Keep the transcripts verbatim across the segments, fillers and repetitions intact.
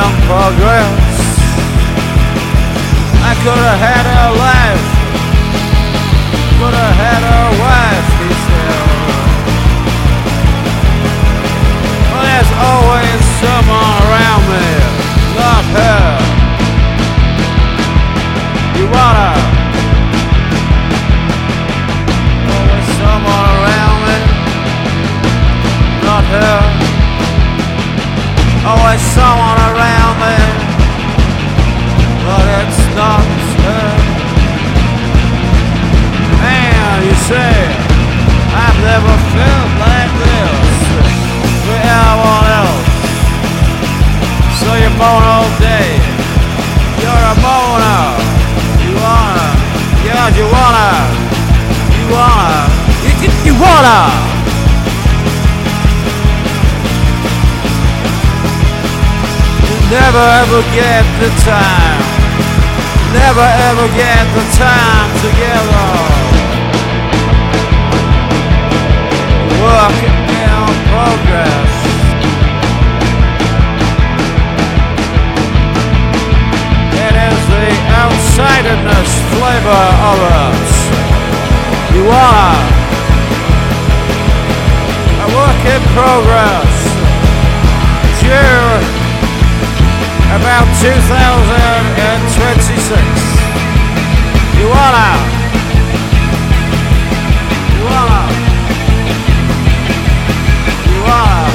in progress. I could have had her life, could have had her wife, he said. Well, there's always someone around me, not her. You wanna? Always someone around me, not her. Always someone around me, but it's not her. Man, you say, I've never felt like this with anyone else. So you moan all day, you're a moaner. You wanna, yeah, you wanna, you wanna, you, you, you wanna. Never ever get the time, never ever get the time together. Work in progress. It is the outsiderness flavor of us. You are a work in progress. Sure. About two thousand twenty-six. You wanna? You wanna? You wanna?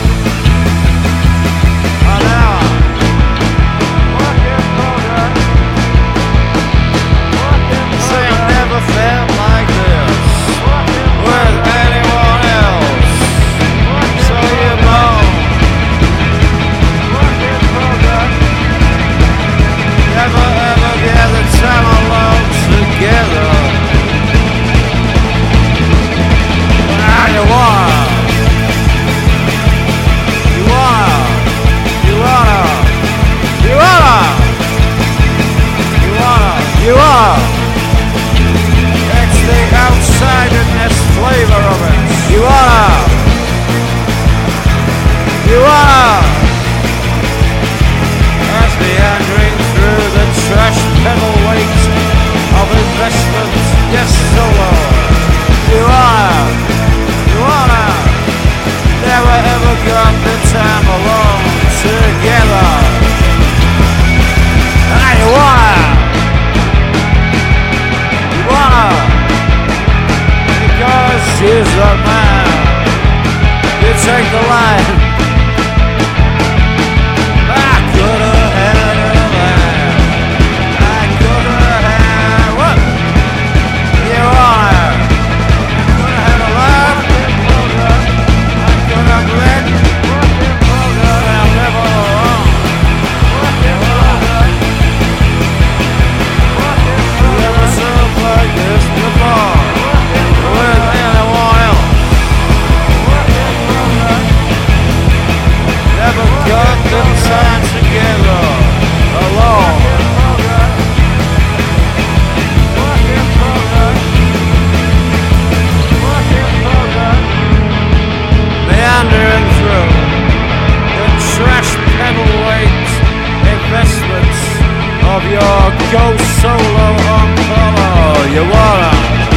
An hour. Work in progress. Say I never felt like this with anyone else. So you know. Never ever get the time alone together. Now you wanna, you wanna, you wanna, you wanna, you wanna, you wanna. It's the outsiderness flavor of it. You wanna, you wanna. As the angry through the trash pedal weight of investment, yes, solo. You wanna, you wanna, never ever got the time alone together. Ah, you wanna, you wanna, because she's the man. You take the line. Go solo on color, you wanna?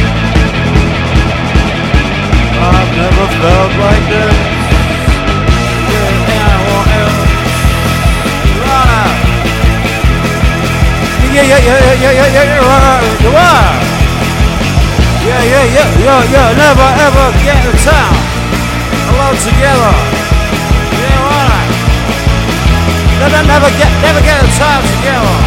I've never felt like this with anyone else. You wanna? Yeah, yeah, yeah, yeah, yeah, yeah, yeah, yeah, you wanna? Yeah, yeah, yeah, yeah, yeah, never ever get the time alone together. You wanna? Never, never get, never get the time together.